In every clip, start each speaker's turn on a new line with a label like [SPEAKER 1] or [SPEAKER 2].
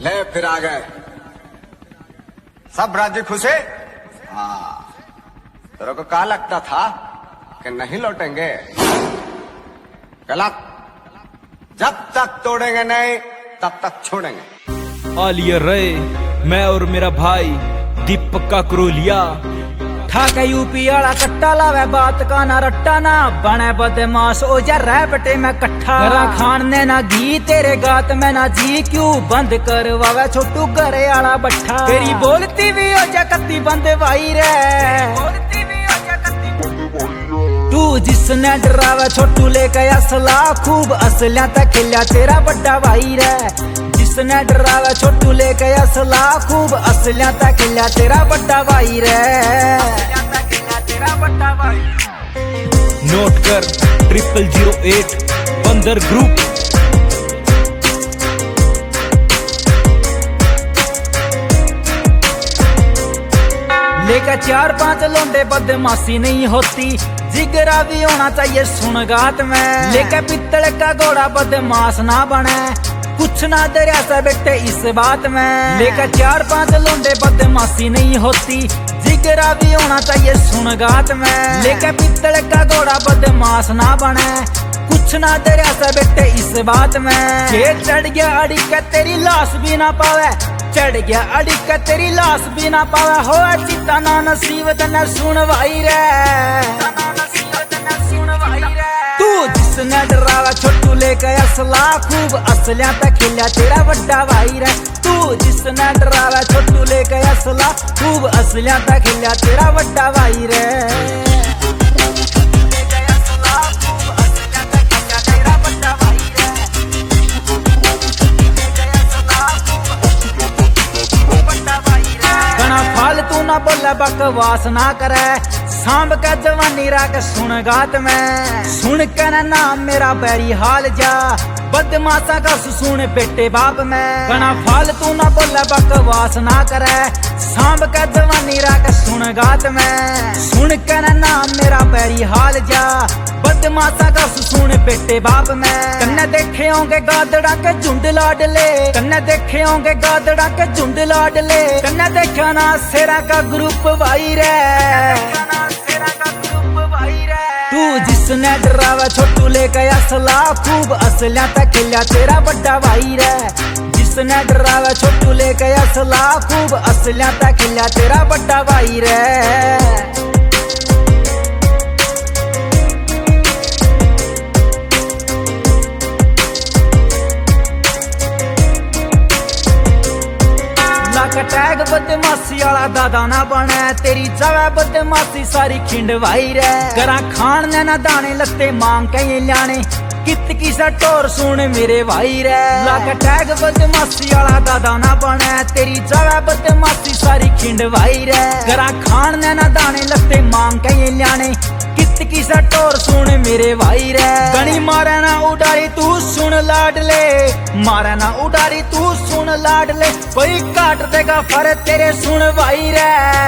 [SPEAKER 1] ले फिर आ गए सब राज्य खुशे। हाँ, तेरे को क्या लगता था कि नहीं लौटेंगे? गलत। जब तक तोड़ेंगे नहीं तब तक छोड़ेंगे।
[SPEAKER 2] आलिया रे, मैं और मेरा भाई दीपक का क्रोलिया
[SPEAKER 3] ठाके यूपी वाला कट्टा लावे बात का ना रट्टा ना बने बदमाश ओ जा रह बटे मैं कट्ठा करा खान ने ना घी तेरे गात में ना जी क्यों बंद करवावे छोटू घरे वाला बट्ठा तेरी बोलती भी हो जा कत्ती बंद भाई रे तू जिसने डरावे छोटू लेके असला खूब असलियां तक खिल्या तेरा बड़ा भाई रे जिसने डरावे छोटू लेके असला खूब असलियां तक खिल्या तेरा बड़ा भाई रे
[SPEAKER 2] नोट कर 0008 बंदर ग्रुप।
[SPEAKER 3] लेकर 4-5 लोंडे बदमाशी नहीं होती जिगरा भी होना चाहिए सुनगात में लेकर पित्तल का घोड़ा बदमाश ना बने कुछ ना दरिया से बेटे इस बात में लेकर 4-5 लोंडे बदमाशी नहीं होती जिगरा भी होना चाहिए सुनगात में लेकर पित्तल का घोड़ा बदमाश ना बने कुछ ना दरिया से बेटे इस बात में ये चढ़ गया अड़ी का तेरी लाश भी ना पावे चढ़ गया अड़ी का तेरी लाश भी ना पावे हो चिता ना नसीब तने सुन भाई रे तू जिसने डरावा छोटू लेके असला खूब असलियां तक खिल्या तेरा बड़ा भाई रे तू जिसने डरावा छोटू लेके असला खूब असलियां तक खिल्या तेरा बड़ा भाई रे फालतू ना बोले बकवास ना करे सांब का जवानी राग सुन गात में सुन कर नाम मेरा बैरी हाल जा बदमाशा का सुन बेटे बाप में गणा फालतू ना बोले बकवास ना करे सांब का जवानी राग सुन गात में सुन कर नाम मेरा बैरी हाल जा बदमाशा का सुन बेटे बाप में कन्ने देखे होंगे गादड़ा के झुंड लाडले कन्ने देखे होंगे गादड़ा के झुंड लाडले कन्ने देखा ना सेरा का ग्रुप भाई रे तू जिसने डरावा छोटू लेके असला खूब असलियां तक खिल्या तेरा बड़ा भाई रे जिसने डरावा छोटू लेके असला खूब असलियां तक खिल्या तेरा बड़ा भाई रे टैग बदमाशी वाला दादा ना बने तेरी जगह बदमाशी सारी खिंड भाई रे करा खान ने ना दाने लत्ते मांग के लाने कित की सा टोर सुन मेरे भाई रे लाग टैग बदमाशी वाला दादा ना बने तेरी जगह बदमाशी सारी खिंड भाई रे करा खान ने ना दाने लत्ते मांग के लाने कित की सा टोर सुन मेरे भाई रे गणी मारे ना उडारी तू सुन लाडले मारे ना उडारी तू सुन लाडले कोई काट देगा फर तेरे सुन भाई रे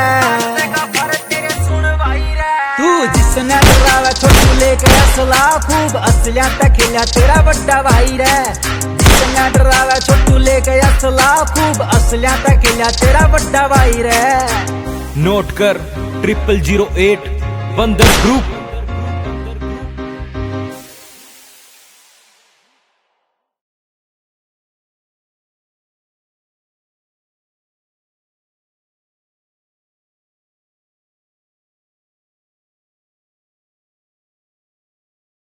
[SPEAKER 3] तू जिसने डरावा छोटू लेके असला खूब असलियां तक खिल्या तेरा बड़ा भाई रे जिसने डरावा छोटू लेके असला खूब असलियां तक खिल्या तेरा बड़ा भाई रे
[SPEAKER 2] नोट कर 0008 बंदर ग्रुप।